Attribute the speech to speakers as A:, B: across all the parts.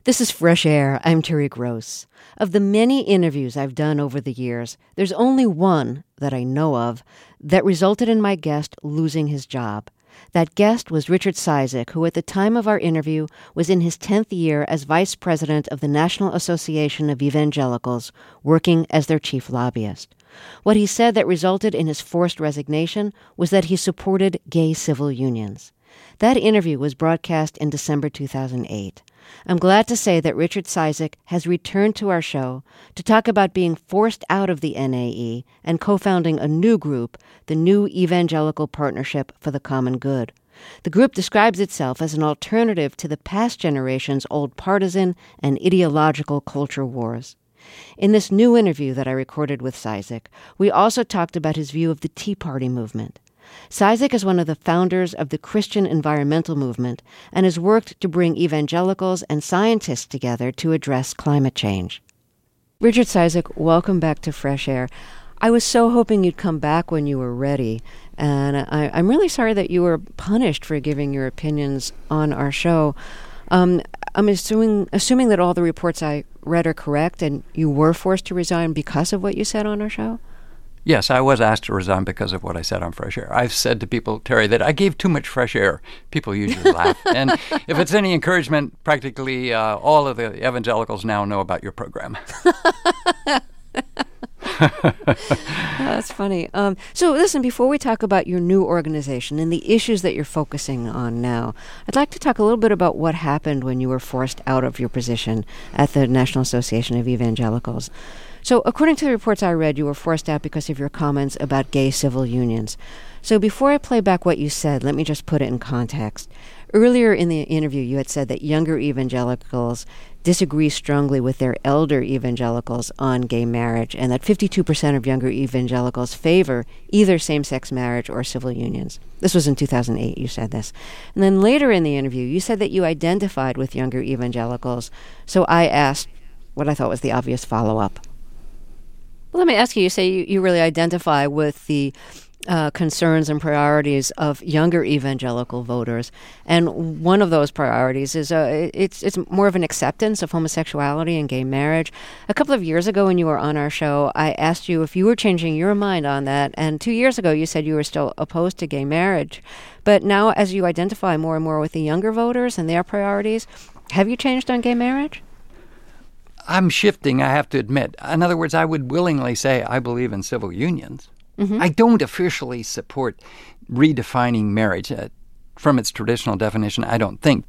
A: This is Fresh Air. I'm Terry Gross. Of the many interviews I've done over the years, there's only one that I know of that resulted in my guest losing his job. That guest was Richard Cizik, who at the time of our interview was in his 10th year as vice president of the National Association of Evangelicals, working as their chief lobbyist. What he said that resulted in his forced resignation was that he supported gay civil unions. That interview was broadcast in December 2008. I'm glad to say that Richard Cizik has returned to our show to talk about being forced out of the NAE and co-founding a new group, the New Evangelical Partnership for the Common Good. The group describes itself as an alternative to the past generation's old partisan and ideological culture wars. In this new interview that I recorded with Cizik, we also talked about his view of the Tea Party movement. Cizik is one of the founders of the Christian environmental movement and has worked to bring evangelicals and scientists together to address climate change. Richard Cizik, welcome back to Fresh Air. I was so hoping you'd come back when you were ready, and I'm really sorry that you were punished for giving your opinions on our show. I'm assuming that all the reports I read are correct, and you were forced to resign because of what you said on our show?
B: Yes, I was asked to resign because of what I said on Fresh Air. I've said to people, Terry, that I gave too much fresh air. People usually laugh. And if it's any encouragement, practically all of the evangelicals now know about your program.
A: That's funny. So listen, before we talk about your new organization and the issues that you're focusing on now, I'd like to talk a little bit about what happened when you were forced out of your position at the National Association of Evangelicals. So according to the reports I read, you were forced out because of your comments about gay civil unions. So before I play back what you said, let me just put it in context. Earlier in the interview, you had said that younger evangelicals disagree strongly with their elder evangelicals on gay marriage, and that 52% of younger evangelicals favor either same-sex marriage or civil unions. This was in 2008, you said this. And then later in the interview, you said that you identified with younger evangelicals, so I asked what I thought was the obvious follow-up. Well, let me ask you, you say you really identify with the concerns and priorities of younger evangelical voters, and one of those priorities is it's more of an acceptance of homosexuality and gay marriage. A couple of years ago when you were on our show, I asked you if you were changing your mind on that, and 2 years ago you said you were still opposed to gay marriage. But now, as you identify more and more with the younger voters and their priorities, have you changed on gay marriage?
B: I'm shifting, I have to admit. In other words, I would willingly say I believe in civil unions. Mm-hmm. I don't officially support redefining marriage from its traditional definition, I don't think.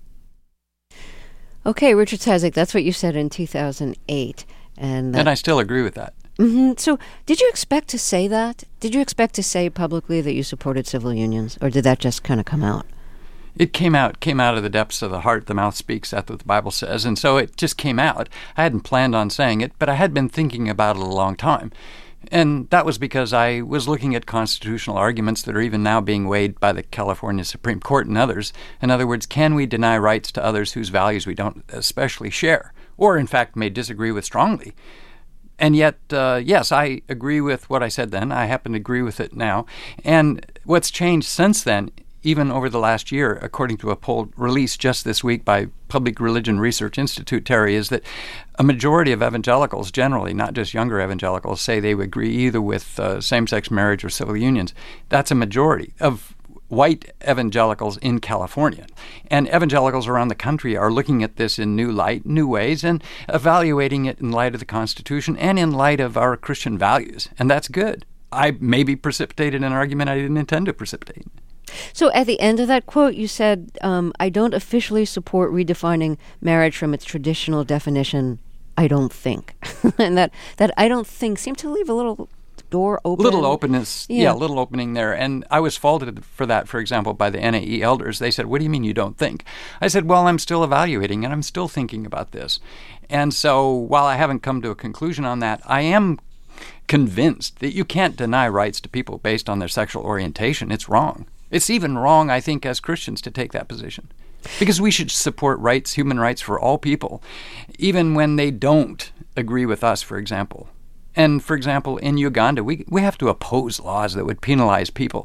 A: Okay, Richard Cizik, that's what you said in 2008. And
B: I still agree with that.
A: Mm-hmm. So did you expect to say that? Did you expect to say publicly that you supported civil unions, or did that just kind of come out?
B: It came out of the depths of the heart. The mouth speaks, that's what the Bible says. And so it just came out. I hadn't planned on saying it, but I had been thinking about it a long time. And that was because I was looking at constitutional arguments that are even now being weighed by the California Supreme Court and others. In other words, can we deny rights to others whose values we don't especially share, or in fact may disagree with strongly? And yet, yes, I agree with what I said then. I happen to agree with it now. And what's changed since then, even over the last year, according to a poll released just this week by Public Religion Research Institute, Terry, is that a majority of evangelicals, generally, not just younger evangelicals, say they would agree either with same-sex marriage or civil unions. That's a majority of white evangelicals in California. And evangelicals around the country are looking at this in new light, new ways, and evaluating it in light of the Constitution and in light of our Christian values. And that's good. I maybe precipitated an argument I didn't intend to precipitate.
A: So at the end of that quote, you said, I don't officially support redefining marriage from its traditional definition, I don't think. And that I don't think seemed to leave a little door open.
B: Little openness, little opening there. And I was faulted for that, for example, by the NAE elders. They said, what do you mean you don't think? I said, well, I'm still evaluating and I'm still thinking about this. And so while I haven't come to a conclusion on that, I am convinced that you can't deny rights to people based on their sexual orientation. It's wrong. It's even wrong, I think, as Christians to take that position. Because we should support rights, human rights for all people, even when they don't agree with us, for example. And, for example, in Uganda, we have to oppose laws that would penalize people.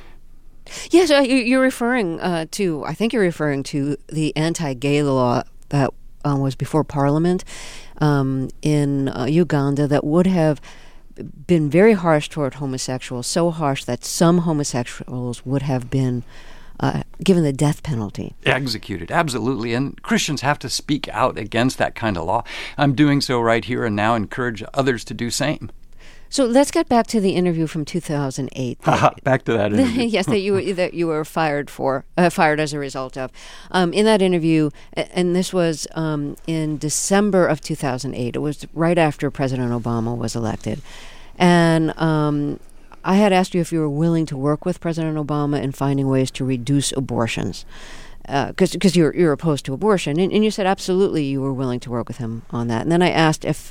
A: Yes, you're referring to the anti-gay law that was before Parliament in Uganda that would have been very harsh toward homosexuals, so harsh that some homosexuals would have been given the death penalty.
B: Executed, absolutely. And Christians have to speak out against that kind of law. I'm doing so right here and now, encourage others to do same.
A: So let's get back to the interview from 2008.
B: Back to that interview.
A: Yes, that you were fired as a result of. In that interview, and this was in December of 2008. It was right after President Obama was elected, and I had asked you if you were willing to work with President Obama in finding ways to reduce abortions, because you're opposed to abortion, and you said absolutely you were willing to work with him on that. And then I asked if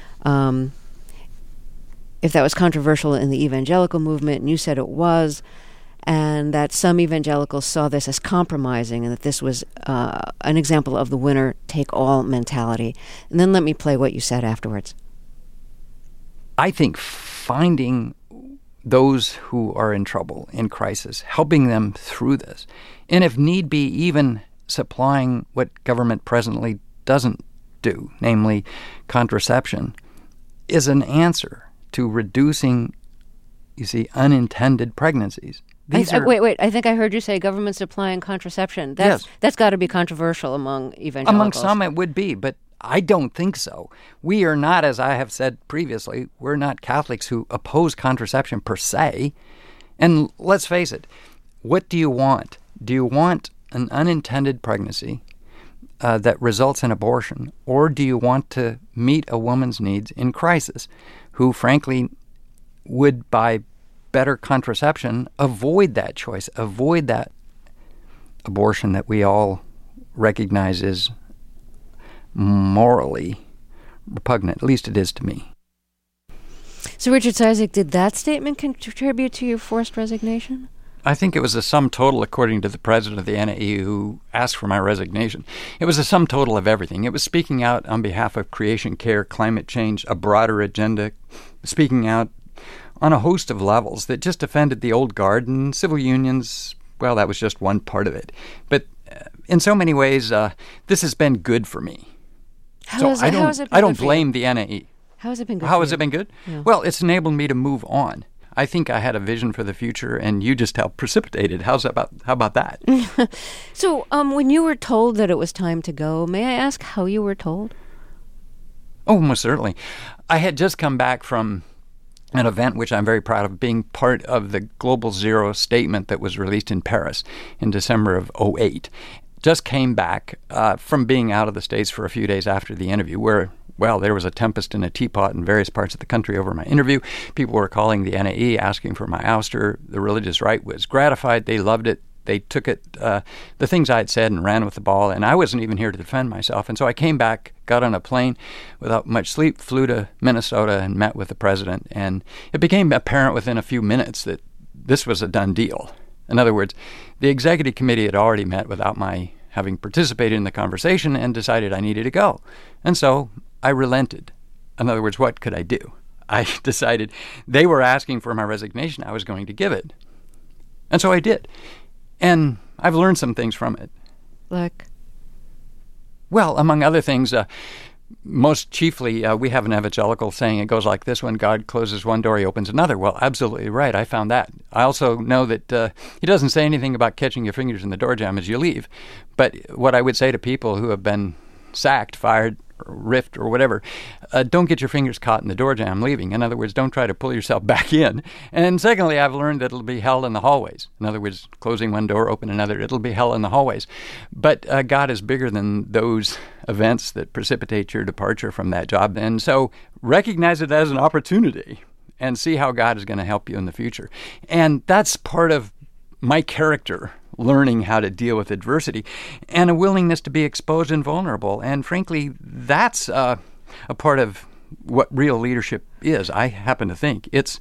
A: that was controversial in the evangelical movement, and you said it was, and that some evangelicals saw this as compromising, and that this was an example of the winner-take-all mentality. And then let me play what you said afterwards.
B: I think finding those who are in trouble, in crisis, helping them through this, and if need be, even supplying what government presently doesn't do, namely contraception, is an answer to reducing, you see, unintended pregnancies.
A: Wait. I think I heard you say government supplying contraception.
B: Yes.
A: That's got to be controversial among evangelicals.
B: Among some it would be, but I don't think so. We are not, as I have said previously, we're not Catholics who oppose contraception per se. And let's face it, what do you want? Do you want an unintended pregnancy that results in abortion, or do you want to meet a woman's needs in crisis, who frankly would, by better contraception, avoid that choice, avoid that abortion that we all recognize is morally repugnant? At least it is to me.
A: So, Richard Cizik, did that statement contribute to your forced resignation?
B: I think it was a sum total, according to the president of the NAE, who asked for my resignation. It was a sum total of everything. It was speaking out on behalf of creation care, climate change, a broader agenda, speaking out on a host of levels that just offended the old guard, and civil unions, well, that was just one part of it. But in so many ways, this has been good for me.
A: How has it been
B: I don't
A: good for
B: blame
A: you?
B: the NAE.
A: How has it been good
B: How
A: for
B: has
A: you?
B: it been good?
A: Yeah.
B: Well, it's enabled me to move on. I think I had a vision for the future, and you just helped precipitate it. How about that?
A: So, when you were told that it was time to go, may I ask how you were told?
B: Oh, most certainly. I had just come back from an event which I'm very proud of, being part of the Global Zero statement that was released in Paris in December of 2008. Just came back from being out of the States for a few days after the interview, where, well, there was a tempest in a teapot in various parts of the country over my interview. People were calling the NAE, asking for my ouster. The religious right was gratified. They loved it. They took it, the things I had said, and ran with the ball, and I wasn't even here to defend myself. And so I came back, got on a plane without much sleep, flew to Minnesota and met with the president. And it became apparent within a few minutes that this was a done deal. In other words, the executive committee had already met without my having participated in the conversation and decided I needed to go. And so I relented. In other words, what could I do? I decided they were asking for my resignation. I was going to give it. And so I did. And I've learned some things from it.
A: Like?
B: Well, among other things, most chiefly, we have an evangelical saying, it goes like this: when God closes one door, he opens another. Well, absolutely right. I found that. I also know that he doesn't say anything about catching your fingers in the door jamb as you leave. But what I would say to people who have been sacked, fired, rift, or whatever, don't get your fingers caught in the door jamb leaving. In other words, don't try to pull yourself back in. And secondly, I've learned that it'll be hell in the hallways. In other words, closing one door, open another. It'll be hell in the hallways. But God is bigger than those events that precipitate your departure from that job. And so recognize it as an opportunity and see how God is going to help you in the future. And that's part of my character, learning how to deal with adversity, and a willingness to be exposed and vulnerable. And frankly, that's a part of what real leadership is, I happen to think. It's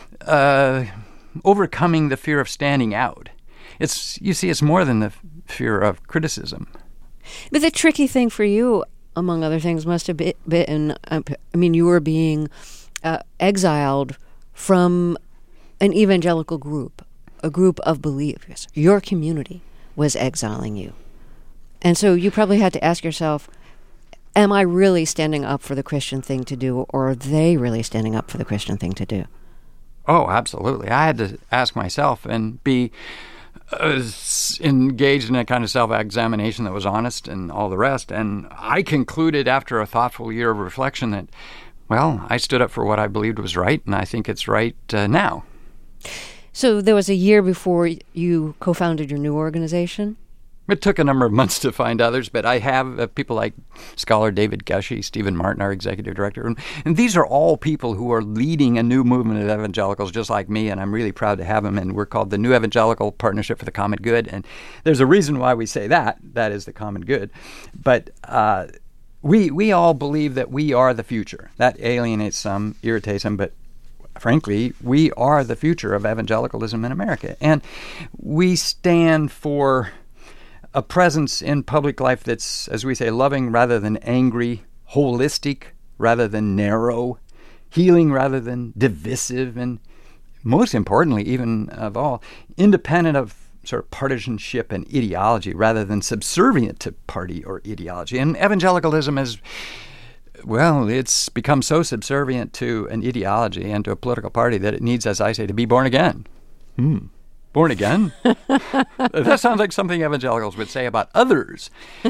B: overcoming the fear of standing out. It's more than the fear of criticism.
A: But the tricky thing for you, among other things, must have been, you were being exiled from an evangelical group, a group of believers. Your community was exiling you. And so you probably had to ask yourself, Am I really standing up for the Christian thing to do, or are they really standing up for the Christian thing to do?
B: Oh, absolutely. I had to ask myself and be engaged in a kind of self-examination that was honest and all the rest. And I concluded after a thoughtful year of reflection that, well, I stood up for what I believed was right, and I think it's right now.
A: So there was a year before you co-founded your new organization?
B: It took a number of months to find others, but I have people like scholar David Gushee, Stephen Martin, our executive director, and these are all people who are leading a new movement of evangelicals just like me, and I'm really proud to have them, and we're called the New Evangelical Partnership for the Common Good, and there's a reason why we say that is the common good. But we all believe that we are the future. That alienates some, irritates some, but frankly, we are the future of evangelicalism in America, and we stand for a presence in public life that's, as we say, loving rather than angry, holistic rather than narrow, healing rather than divisive, and most importantly, even of all, independent of sort of partisanship and ideology rather than subservient to party or ideology. And evangelicalism is, well, it's become so subservient to an ideology and to a political party that it needs, as I say, to be born again. Born again? That sounds like something evangelicals would say about others,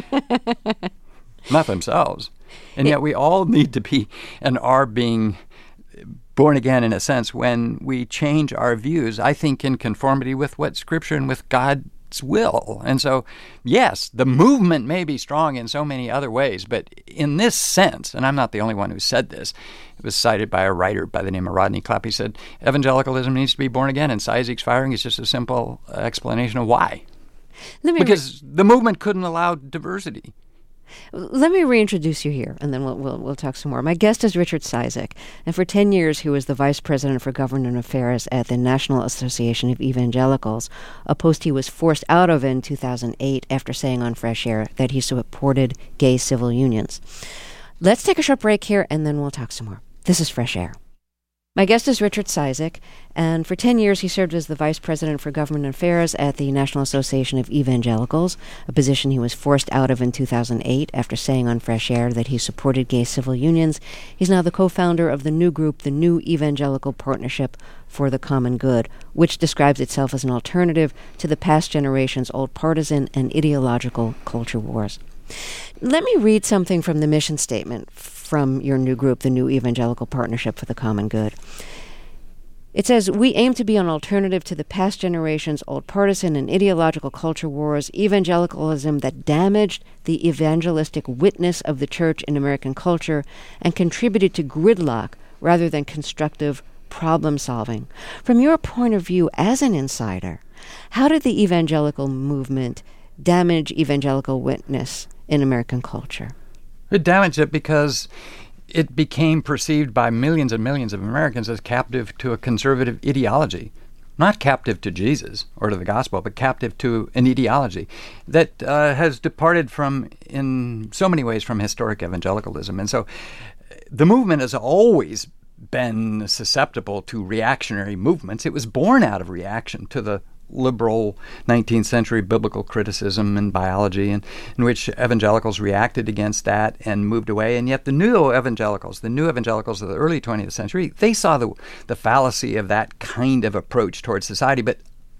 B: not themselves. And yet we all need to be and are being born again in a sense when we change our views, I think, in conformity with what Scripture and with God's will. And so, yes, the movement may be strong in so many other ways, but in this sense, and I'm not the only one who said this, it was cited by a writer by the name of Rodney Clapp. He said, evangelicalism needs to be born again, and Cizik's firing is just a simple explanation of why. Because the movement couldn't allow diversity.
A: Let me reintroduce you here, and then we'll talk some more. My guest is Richard Cizik, and for 10 years he was the Vice President for Government Affairs at the National Association of Evangelicals, a post he was forced out of in 2008 after saying on Fresh Air that he supported gay civil unions. Let's take a short break here, and then we'll talk some more. This is Fresh Air. My guest is Richard Cizik, and for 10 years he served as the Vice President for Government Affairs at the National Association of Evangelicals, a position he was forced out of in 2008 after saying on Fresh Air that he supported gay civil unions. He's now the co-founder of the new group, the New Evangelical Partnership for the Common Good, which describes itself as an alternative to the past generation's old partisan and ideological culture wars. Let me read something from the mission statement from your new group, the New Evangelical Partnership for the Common Good. It says, "We aim to be an alternative to the past generation's old partisan and ideological culture wars, evangelicalism that damaged the evangelistic witness of the church in American culture and contributed to gridlock rather than constructive problem solving. From your point of view as an insider, how did the evangelical movement damage evangelical witness in American culture?"
B: It damaged it because it became perceived by millions and millions of Americans as captive to a conservative ideology. Not captive to Jesus or to the gospel, but captive to an ideology that has departed from, in so many ways, from historic evangelicalism. And so the movement has always been susceptible to reactionary movements. It was born out of reaction to the liberal 19th century biblical criticism and biology, in which evangelicals reacted against that and moved away. And yet the new evangelicals of the early 20th century, they saw the fallacy of that kind of approach towards society. But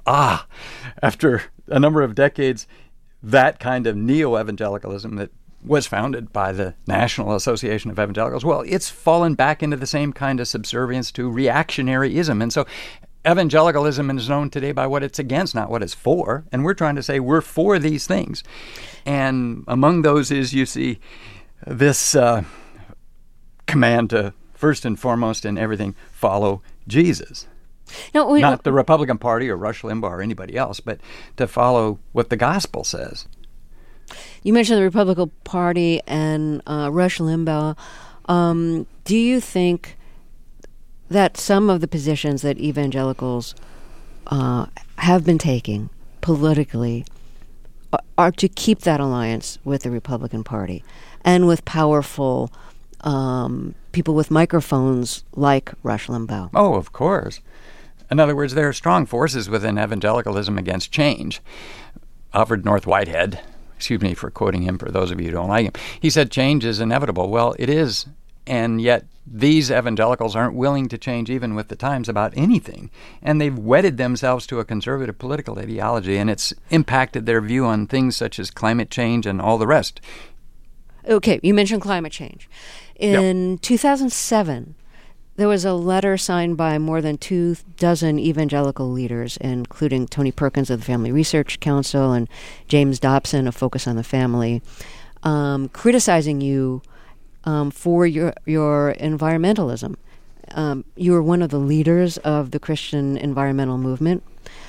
B: after a number of decades, that kind of neo-evangelicalism that was founded by the National Association of Evangelicals, well, it's fallen back into the same kind of subservience to reactionaryism. And so evangelicalism is known today by what it's against, not what it's for. And we're trying to say we're for these things. And among those is, you see, this command to first and foremost in everything follow Jesus. Not the Republican Party or Rush Limbaugh or anybody else, but to follow what the gospel says.
A: You mentioned the Republican Party and Rush Limbaugh. Do you think that some of the positions that evangelicals have been taking politically are to keep that alliance with the Republican Party and with powerful people with microphones like Rush Limbaugh?
B: Oh, of course. In other words, there are strong forces within evangelicalism against change. Alfred North Whitehead, excuse me for quoting him for those of you who don't like him. He said change is inevitable. Well, it is. And yet these evangelicals aren't willing to change even with the times about anything. And they've wedded themselves to a conservative political ideology, and it's impacted their view on things such as climate change and all the rest.
A: Okay, you mentioned climate change. In 2007, there was a letter signed by more than 24 evangelical leaders, including Tony Perkins of the Family Research Council and James Dobson of Focus on the Family, criticizing you for your environmentalism. You were one of the leaders of the Christian environmental movement,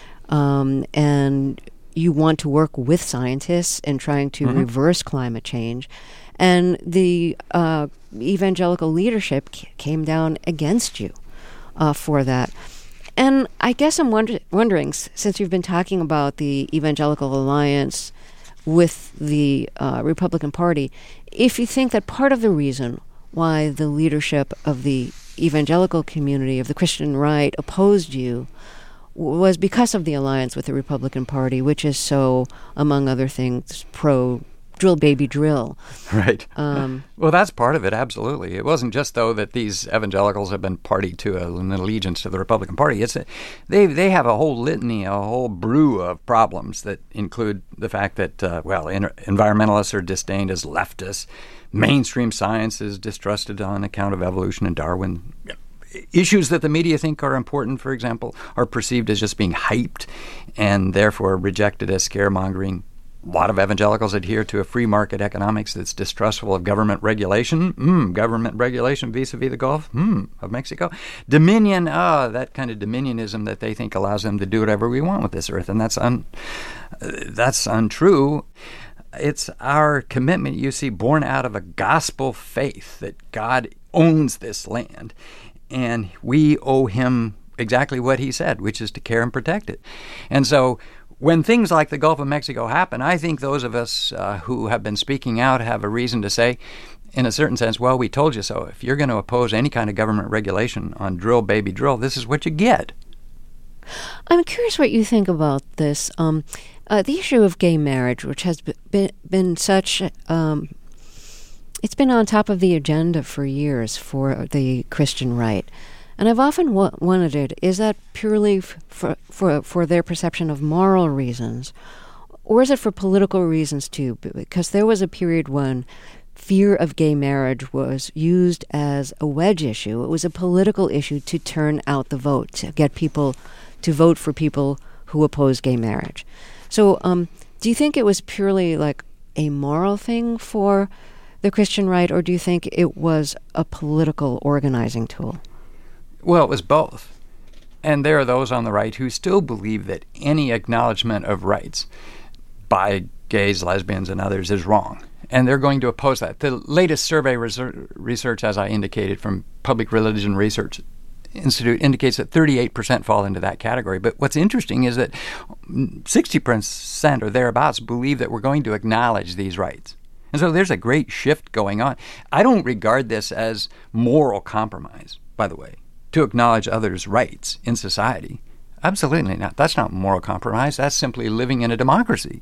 A: and you want to work with scientists in trying to reverse climate change. And the evangelical leadership came down against you for that. And I guess I'm wondering, since you've been talking about the Evangelical Alliance with the Republican Party, if you think that part of the reason why the leadership of the evangelical community of the Christian right opposed you was because of the alliance with the Republican Party, which is so, among other things, pro-drill baby drill.
B: Right. Well, that's part of it, absolutely. It wasn't just, though, that these evangelicals have been party to an allegiance to the Republican Party. It's they have a whole litany, a whole brew of problems that include the fact that, environmentalists are disdained as leftists, mainstream science is distrusted on account of evolution and Darwin. Issues that the media think are important, for example, are perceived as just being hyped and therefore rejected as scaremongering. A lot of evangelicals adhere to a free market economics that's distrustful of government regulation. Government regulation vis-a-vis the Gulf of Mexico. Dominion, that kind of dominionism that they think allows them to do whatever we want with this earth, and that's untrue. It's our commitment, you see, born out of a gospel faith that God owns this land, and we owe him exactly what he said, which is to care and protect it. And so when things like the Gulf of Mexico happen, I think those of us who have been speaking out have a reason to say, in a certain sense, well, we told you so. If you're going to oppose any kind of government regulation on drill, baby, drill, this is what you get.
A: I'm curious what you think about this. The issue of gay marriage, which has been such... it's been on top of the agenda for years for the Christian right. And I've often wondered, is that purely for their perception of moral reasons, or is it for political reasons too? Because there was a period when fear of gay marriage was used as a wedge issue. It was a political issue to turn out the vote, to get people to vote for people who oppose gay marriage. So do you think it was purely like a moral thing for the Christian right, or do you think it was a political organizing tool?
B: Well, it was both. And there are those on the right who still believe that any acknowledgement of rights by gays, lesbians, and others is wrong. And they're going to oppose that. The latest survey research, as I indicated, from Public Religion Research Institute indicates that 38% fall into that category. But what's interesting is that 60% or thereabouts believe that we're going to acknowledge these rights. And so there's a great shift going on. I don't regard this as moral compromise, by the way, to acknowledge others' rights in society. Absolutely not. That's not moral compromise. That's simply living in a democracy.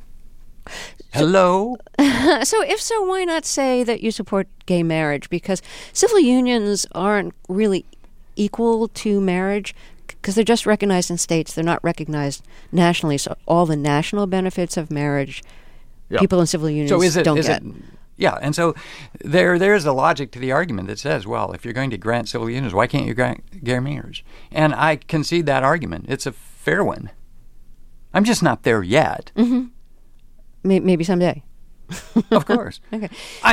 B: Hello?
A: So if so, why not say that you support gay marriage? Because civil unions aren't really equal to marriage because they're just recognized in states. They're not recognized nationally. So all the national benefits of marriage, people in civil unions don't get.
B: Yeah, and so there's a logic to the argument that says, well, if you're going to grant civil unions, why can't you grant gay marriage? And I concede that argument. It's a fair one. I'm just not there yet.
A: Mm-hmm. Maybe someday.
B: Of course.
A: Okay.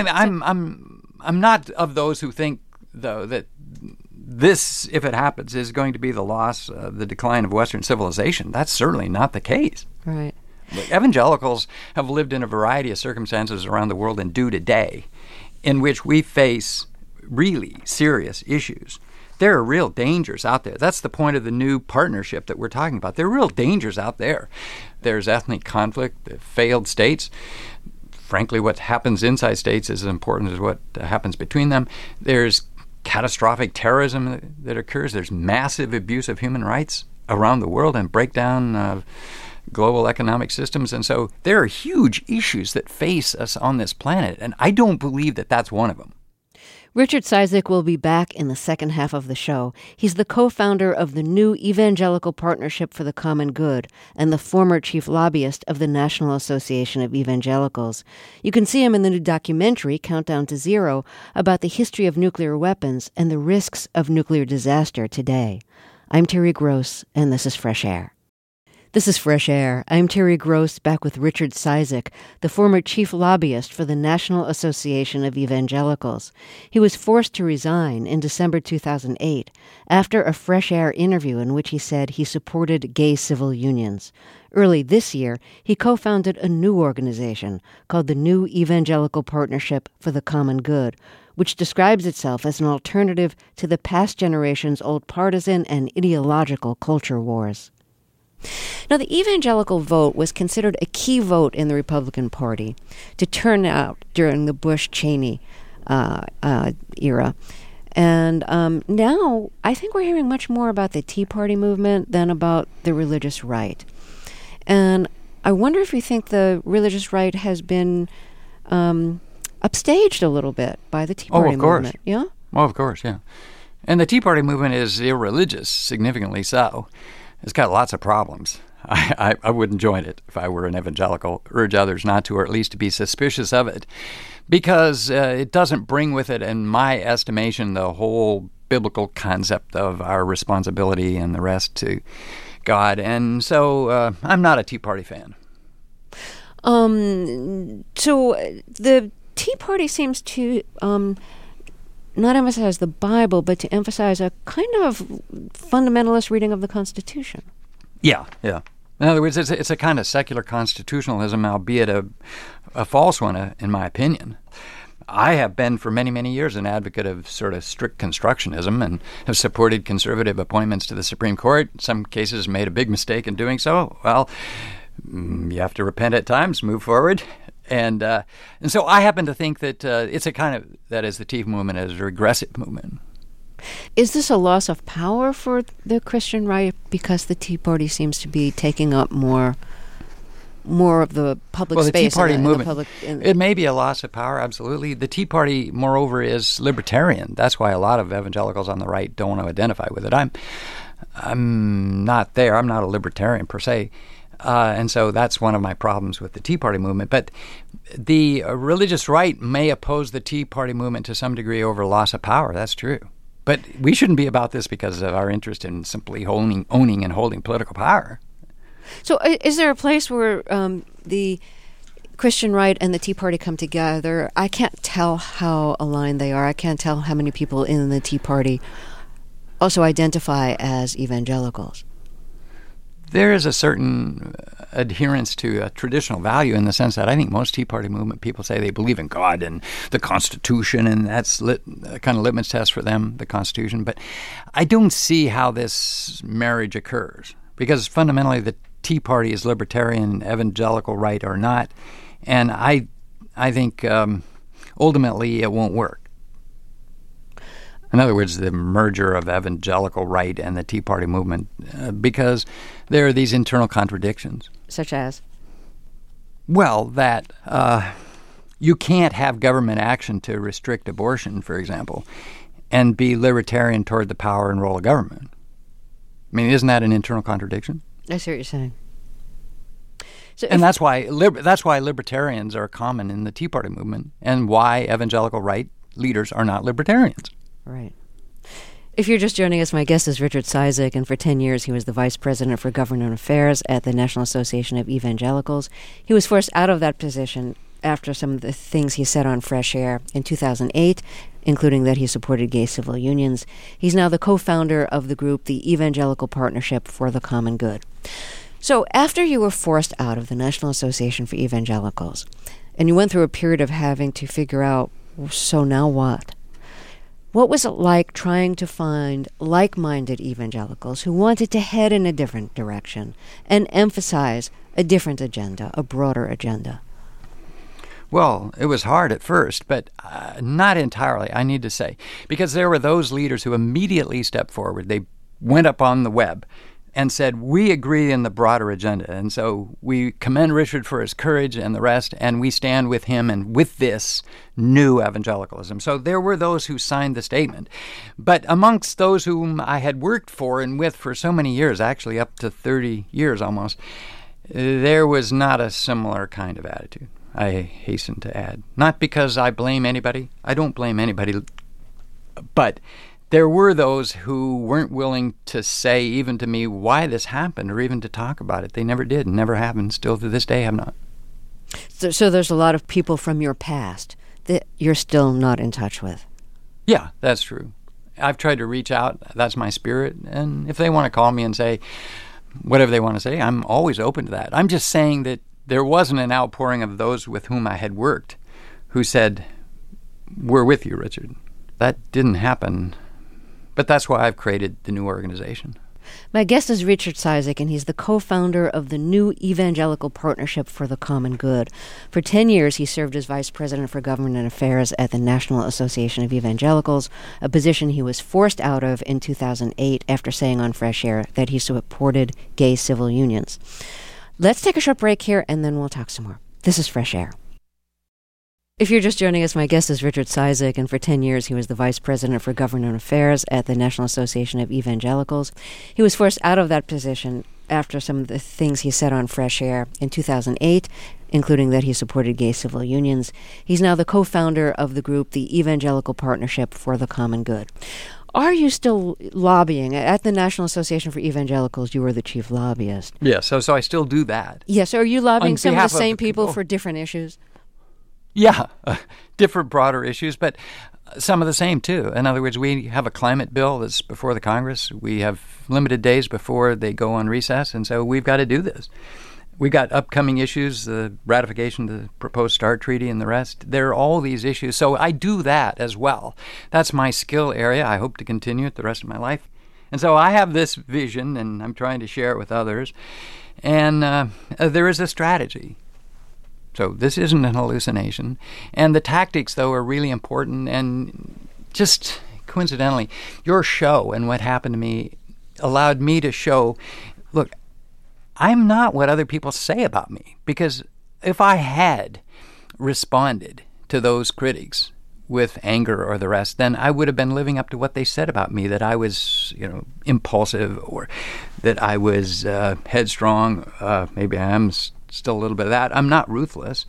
B: I'm not of those who think, though, that this, if it happens, is going to be the loss, the decline of Western civilization. That's certainly not the case.
A: Right.
B: Evangelicals have lived in a variety of circumstances around the world and do today in which we face really serious issues. There are real dangers out there. That's the point of the new partnership that we're talking about. There are real dangers out there. There's ethnic conflict, the failed states. Frankly, what happens inside states is as important as what happens between them. There's catastrophic terrorism that occurs. There's massive abuse of human rights around the world and breakdown of global economic systems. And so there are huge issues that face us on this planet, and I don't believe that that's one of them.
A: Richard Cizik will be back in the second half of the show. He's the co-founder of the New Evangelical Partnership for the Common Good and the former chief lobbyist of the National Association of Evangelicals. You can see him in the new documentary, Countdown to Zero, about the history of nuclear weapons and the risks of nuclear disaster today. I'm Terry Gross, and this is Fresh Air. This is Fresh Air. I'm Terry Gross, back with Richard Cizik, the former chief lobbyist for the National Association of Evangelicals. He was forced to resign in December 2008 after a Fresh Air interview in which he said he supported gay civil unions. Early this year, he co-founded a new organization called the New Evangelical Partnership for the Common Good, which describes itself as an alternative to the past generation's old partisan and ideological culture wars. Now, the evangelical vote was considered a key vote in the Republican Party to turn out during the Bush-Cheney era. And now I think we're hearing much more about the Tea Party movement than about the religious right. And I wonder if you think the religious right has been upstaged a little bit by the Tea Party movement. Yeah?
B: Oh, of course, yeah. And the Tea Party movement is irreligious, significantly so. It's got lots of problems. I wouldn't join it if I were an evangelical. Urge others not to, or at least to be suspicious of it, because it doesn't bring with it, in my estimation, the whole biblical concept of our responsibility and the rest to God. And so I'm not a Tea Party fan.
A: So the Tea Party seems to not emphasize the Bible, but to emphasize a kind of fundamentalist reading of the Constitution.
B: Yeah. In other words, it's a kind of secular constitutionalism, albeit a false one, in my opinion. I have been for many, many years an advocate of sort of strict constructionism and have supported conservative appointments to the Supreme Court. In some cases made a big mistake in doing so. Well, you have to repent at times, move forward. And so I happen to think that it's a kind of, that is, the Tea movement is a regressive movement.
A: Is this a loss of power for the Christian right because the Tea Party seems to be taking up more of the public space?
B: Well, the Tea Party movement,
A: it
B: may be a loss of power, absolutely. The Tea Party, moreover, is libertarian. That's why a lot of evangelicals on the right don't want to identify with it. I'm not there. I'm not a libertarian per se. And so that's one of my problems with the Tea Party movement. But the religious right may oppose the Tea Party movement to some degree over loss of power. That's true. But we shouldn't be about this because of our interest in simply owning and holding political power.
A: So is there a place where the Christian right and the Tea Party come together? I can't tell how aligned they are. I can't tell how many people in the Tea Party also identify as evangelicals.
B: There is a certain adherence to a traditional value in the sense that I think most Tea Party movement people say they believe in God and the Constitution, and that's a kind of litmus test for them, the Constitution. But I don't see how this marriage occurs because fundamentally the Tea Party is libertarian, evangelical right or not, and I think ultimately it won't work. In other words, the merger of evangelical right and the Tea Party movement, because there are these internal contradictions.
A: Such as?
B: Well, that you can't have government action to restrict abortion, for example, and be libertarian toward the power and role of government. I mean, isn't that an internal contradiction?
A: I see what you're saying. So
B: and that's why libertarians are common in the Tea Party movement, and why evangelical right leaders are not libertarians.
A: Right. If you're just joining us, my guest is Richard Cizik, and for 10 years he was the Vice President for Government Affairs at the National Association of Evangelicals. He was forced out of that position after some of the things he said on Fresh Air in 2008, including that he supported gay civil unions. He's now the co-founder of the group, the Evangelical Partnership for the Common Good. So after you were forced out of the National Association for Evangelicals, and you went through a period of having to figure out, so now what? What was it like trying to find like-minded evangelicals who wanted to head in a different direction and emphasize a different agenda, a broader agenda?
B: Well, it was hard at first, but not entirely, I need to say, because there were those leaders who immediately stepped forward. They went up on the web and said, we agree in the broader agenda. And so we commend Richard for his courage and the rest, and we stand with him and with this new evangelicalism. So there were those who signed the statement. But amongst those whom I had worked for and with for so many years, actually up to 30 years almost, there was not a similar kind of attitude, I hasten to add. Not because I blame anybody. I don't blame anybody. But there were those who weren't willing to say, even to me, why this happened, or even to talk about it. They never did, and never have, and still to this day have not.
A: So there's a lot of people from your past that you're still not in touch with.
B: Yeah, that's true. I've tried to reach out. That's my spirit. And if they want to call me and say whatever they want to say, I'm always open to that. I'm just saying that there wasn't an outpouring of those with whom I had worked who said, we're with you, Richard. That didn't happen. But that's why I've created the new organization.
A: My guest is Richard Cizik, and he's the co-founder of the New Evangelical Partnership for the Common Good. For 10 years, he served as Vice President for Government Affairs at the National Association of Evangelicals, a position he was forced out of in 2008 after saying on Fresh Air that he supported gay civil unions. Let's take a short break here, and then we'll talk some more. This is Fresh Air. If you're just joining us, my guest is Richard Cizik, and for 10 years he was the Vice President for Government Affairs at the National Association of Evangelicals. He was forced out of that position after some of the things he said on Fresh Air in 2008, including that he supported gay civil unions. He's now the co-founder of the group, the Evangelical Partnership for the Common Good. Are you still lobbying? At the National Association for Evangelicals, you were the chief lobbyist.
B: Yes, so I still do that.
A: Yes, are you lobbying some of the same people for different issues?
B: Yeah, different broader issues, but some of the same, too. In other words, we have a climate bill that's before the Congress. We have limited days before they go on recess, and so we've got to do this. We got upcoming issues, the ratification of the proposed START treaty and the rest. There are all these issues, so I do that as well. That's my skill area. I hope to continue it the rest of my life. And so I have this vision, and I'm trying to share it with others, and there is a strategy. So this isn't an hallucination. And the tactics, though, are really important. And just coincidentally, your show and what happened to me allowed me to show, look, I'm not what other people say about me. Because if I had responded to those critics with anger or the rest, then I would have been living up to what they said about me, that I was, impulsive, or that I was headstrong. Maybe I am still a little bit of that. I'm not ruthless.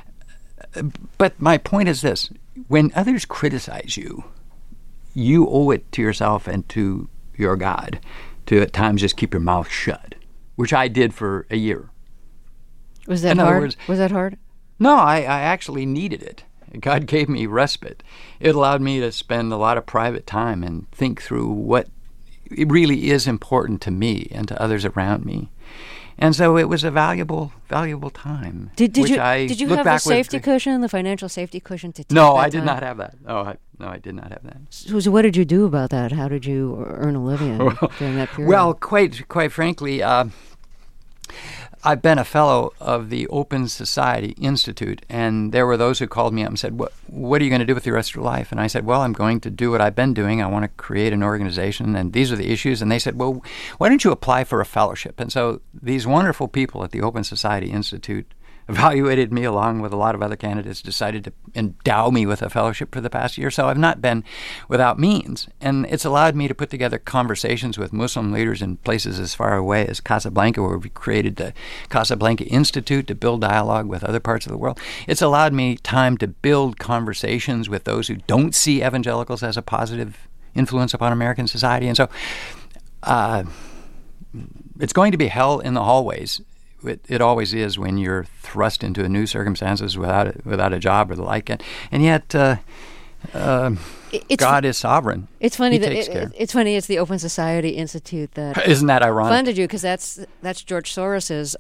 B: But my point is this. When others criticize you, you owe it to yourself and to your God to at times just keep your mouth shut, which I did for a year.
A: Was that hard? Was that hard?
B: No, I actually needed it. God gave me respite. It allowed me to spend a lot of private time and think through what really is important to me and to others around me. And so it was a valuable time.
A: Did you have the safety cushion, the financial safety cushion to take
B: No,
A: that
B: I did
A: time?
B: not have that. No, I did not have that.
A: So what did you do about that? How did you earn a living during that period?
B: Well, quite frankly, I've been a fellow of the Open Society Institute, and there were those who called me up and said, what are you going to do with the rest of your life? And I said, well, I'm going to do what I've been doing. I want to create an organization, and these are the issues. And they said, well, why don't you apply for a fellowship? And so these wonderful people at the Open Society Institute evaluated me along with a lot of other candidates, decided to endow me with a fellowship for the past year. So I've not been without means. And it's allowed me to put together conversations with Muslim leaders in places as far away as Casablanca, where we created the Casablanca Institute to build dialogue with other parts of the world. It's allowed me time to build conversations with those who don't see evangelicals as a positive influence upon American society. And so it's going to be hell in the hallways. It always is when you're thrust into new circumstances without a job or the like, and yet God is sovereign.
A: It's funny
B: It's
A: It's the Open Society Institute that
B: isn't that ironic?
A: Funded you, because that's George Soros's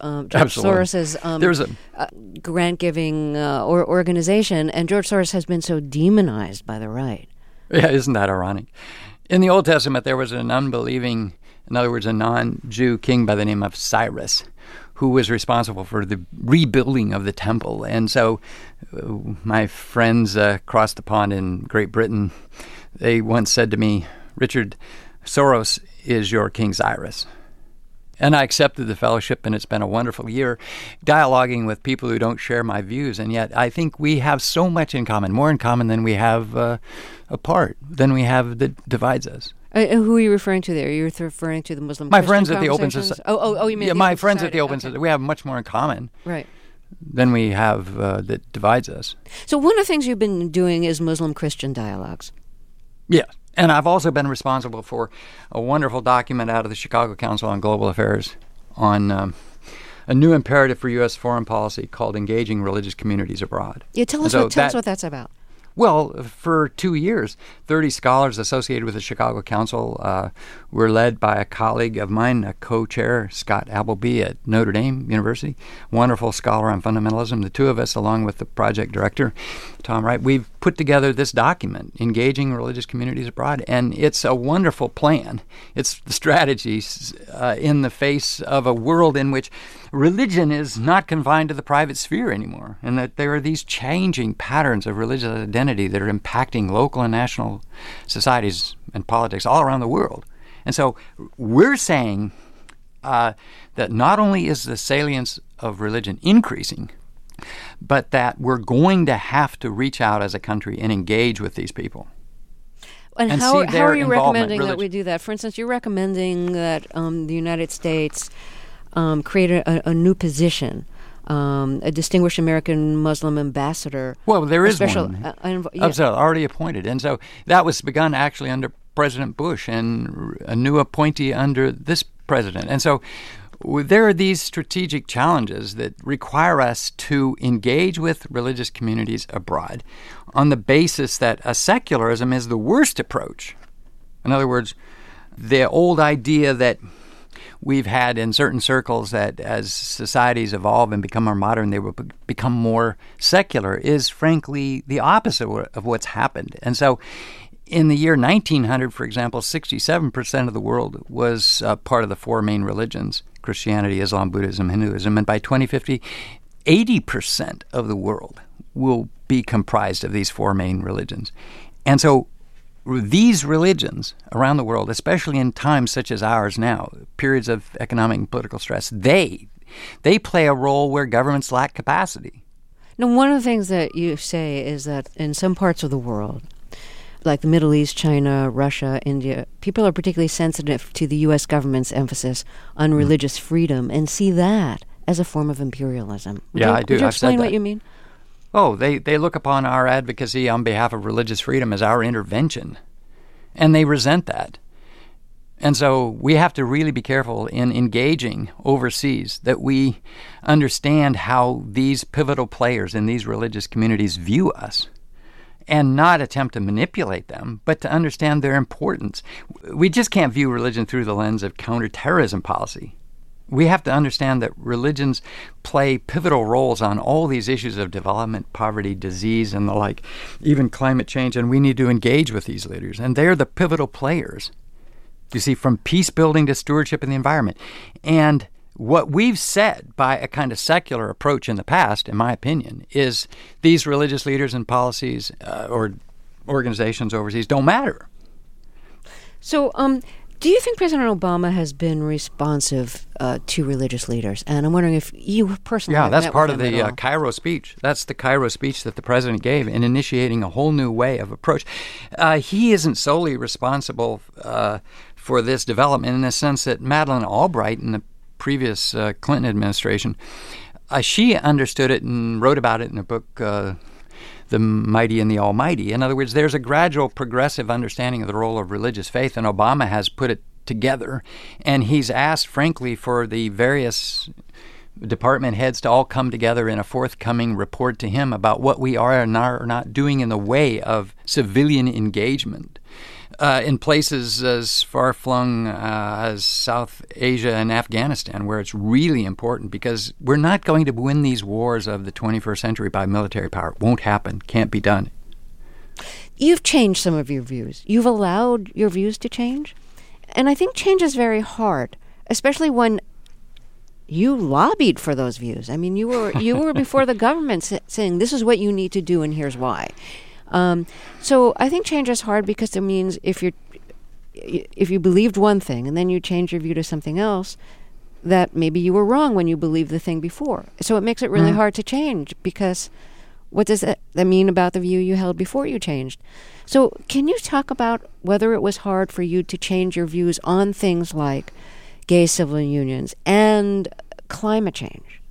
A: grant giving organization, and George Soros has been so demonized by the right.
B: Yeah, isn't that ironic? In the Old Testament, there was an unbelieving, in other words, a non-Jew king by the name of Cyrus, who was responsible for the rebuilding of the temple. And so my friends across the pond in Great Britain, they once said to me, Richard, Soros is your King Cyrus. And I accepted the fellowship, and it's been a wonderful year dialoguing with people who don't share my views. And yet I think we have so much in common, more in common than we have apart, than we have that divides us.
A: Who are you referring to there? You're referring to the Muslim
B: My
A: Christian
B: friends at the Open
A: Society.
B: Society.
A: You mean
B: yeah,
A: the
B: my
A: Open
B: friends
A: Society.
B: at the Open Society. We have much more in common
A: Right.
B: than we have that divides us.
A: So one of the things you've been doing is Muslim-Christian dialogues.
B: Yeah. And I've also been responsible for a wonderful document out of the Chicago Council on Global Affairs on a new imperative for U.S. foreign policy called Engaging Religious Communities Abroad.
A: Yeah, tell us what that's about.
B: Well, for 2 years, 30 scholars associated with the Chicago Council were led by a colleague of mine, a co-chair, Scott Appleby at Notre Dame University, wonderful scholar on fundamentalism. The two of us, along with the project director, Tom Wright, we've put together this document, Engaging Religious Communities Abroad, and it's a wonderful plan. It's the strategies in the face of a world in which religion is not confined to the private sphere anymore, and that there are these changing patterns of religious identity that are impacting local and national societies and politics all around the world. And so we're saying that not only is the salience of religion increasing, but that we're going to have to reach out as a country and engage with these people.
A: And how are you recommending that we do that? For instance, you're recommending that the United States create a new position, a distinguished American Muslim ambassador.
B: Well, there is one. Already appointed. And so that was begun actually under President Bush and a new appointee under this president. And so there are these strategic challenges that require us to engage with religious communities abroad on the basis that a secularism is the worst approach. In other words, the old idea that we've had in certain circles that as societies evolve and become more modern, they will become more secular is frankly the opposite of what's happened. And so in the year 1900, for example, 67% of the world was part of the four main religions, Christianity, Islam, Buddhism, Hinduism. And by 2050, 80% of the world will be comprised of these four main religions. And so these religions around the world, especially in times such as ours now, periods of economic and political stress, they play a role where governments lack capacity.
A: Now, one of the things that you say is that in some parts of the world, like the Middle East, China, Russia, India, people are particularly sensitive to the U.S. government's emphasis on religious freedom and see that as a form of imperialism.
B: I do.
A: Would you
B: I've said
A: explain
B: that.
A: what you mean?
B: Oh, they look upon our advocacy on behalf of religious freedom as our intervention, and they resent that. And so we have to really be careful in engaging overseas, that we understand how these pivotal players in these religious communities view us and not attempt to manipulate them, but to understand their importance. We just can't view religion through the lens of counterterrorism policy. We have to understand that religions play pivotal roles on all these issues of development, poverty, disease, and the like, even climate change, and we need to engage with these leaders. And they're the pivotal players, you see, from peace building to stewardship in the environment. And what we've said by a kind of secular approach in the past, in my opinion, is these religious leaders and policies or organizations overseas don't matter. So,
A: do you think President Obama has been responsive to religious leaders? And I'm wondering if you personally have
B: that's
A: met
B: part
A: with
B: of
A: him
B: the
A: at all.
B: Cairo speech. That's the Cairo speech that the president gave in initiating a whole new way of approach. He isn't solely responsible for this development in the sense that Madeleine Albright in the previous Clinton administration, she understood it and wrote about it in a book, The Mighty and the Almighty. In other words, there's a gradual progressive understanding of the role of religious faith, and Obama has put it together. And he's asked, frankly, for the various department heads to all come together in a forthcoming report to him about what we are and are not doing in the way of civilian engagement in places as far-flung as South Asia and Afghanistan, where it's really important, because we're not going to win these wars of the 21st century by military power. It won't happen. Can't be done.
A: You've changed some of your views. You've allowed your views to change. And I think change is very hard, especially when you lobbied for those views. I mean, you were before the government saying this is what you need to do and here's why. So I think change is hard because it means if you believed one thing and then you change your view to something else, that maybe you were wrong when you believed the thing before. So it makes it really hard to change, because what does that mean about the view you held before you changed? So can you talk about whether it was hard for you to change your views on things like gay civil unions and climate change?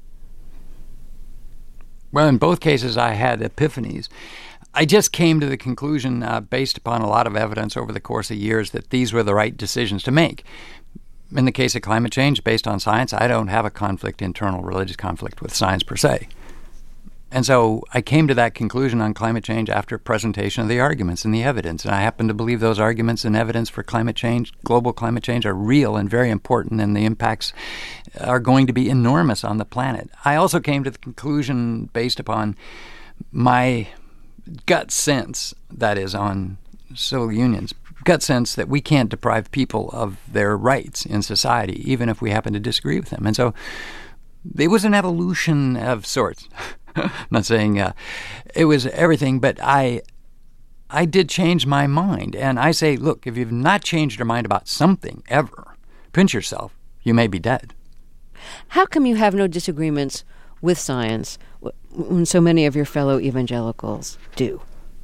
B: Well, in both cases, I had epiphanies. I just came to the conclusion, based upon a lot of evidence over the course of years, that these were the right decisions to make. In the case of climate change, based on science, I don't have a conflict, internal religious conflict with science per se. And so I came to that conclusion on climate change after presentation of the arguments and the evidence. And I happen to believe those arguments and evidence for climate change, global climate change, are real and very important, and the impacts are going to be enormous on the planet. I also came to the conclusion based upon my gut sense, that is, on civil unions, gut sense that we can't deprive people of their rights in society, even if we happen to disagree with them. And so it was an evolution of sorts. I'm not saying it was everything, but I did change my mind. And I say, look, if you've not changed your mind about something ever, pinch yourself, you may be dead.
A: How come you have no disagreements with science when so many of your fellow evangelicals do?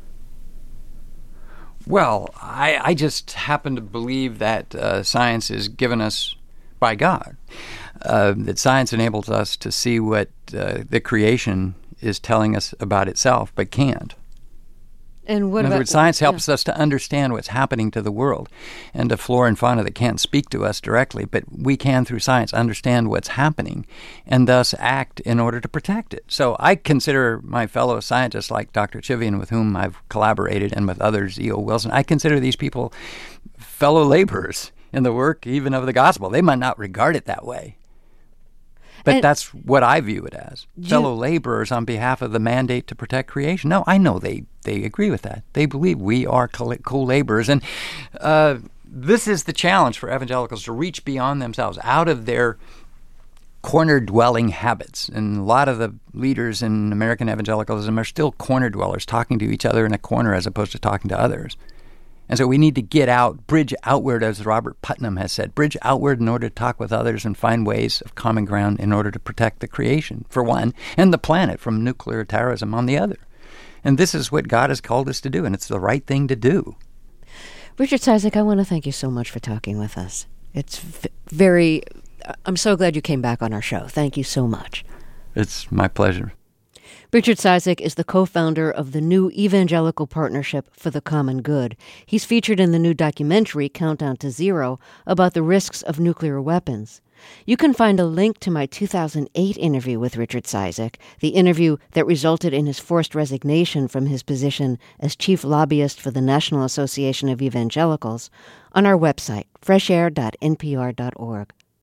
B: Well, I just happen to believe that science is given us by God. That science enables us to see what the creation is telling us about itself, but can't.
A: And what
B: In other
A: about
B: words, science helps us to understand what's happening to the world, and to flora and fauna that can't speak to us directly, but we can, through science, understand what's happening and thus act in order to protect it. So I consider my fellow scientists like Dr. Chivian, with whom I've collaborated, and with others, E.O. Wilson, I consider these people fellow laborers in the work even of the gospel. They might not regard it that way, but that's what I view it as. Fellow laborers on behalf of the mandate to protect creation. No, I know they agree with that. They believe we are co-laborers. And this is the challenge for evangelicals, to reach beyond themselves, out of their corner-dwelling habits. And a lot of the leaders in American evangelicalism are still corner-dwellers, talking to each other in a corner as opposed to talking to others. And so we need to get out, bridge outward, as Robert Putnam has said, bridge outward in order to talk with others and find ways of common ground in order to protect the creation, for one, and the planet from nuclear terrorism on the other. And this is what God has called us to do, and it's the right thing to do.
A: Richard Cizik, I want to thank you so much for talking with us. It's I'm so glad you came back on our show. Thank you so much.
B: It's my pleasure.
A: Richard Cizik is the co-founder of the New Evangelical Partnership for the Common Good. He's featured in the new documentary, Countdown to Zero, about the risks of nuclear weapons. You can find a link to my 2008 interview with Richard Cizik, the interview that resulted in his forced resignation from his position as chief lobbyist for the National Association of Evangelicals, on our website, freshair.npr.org.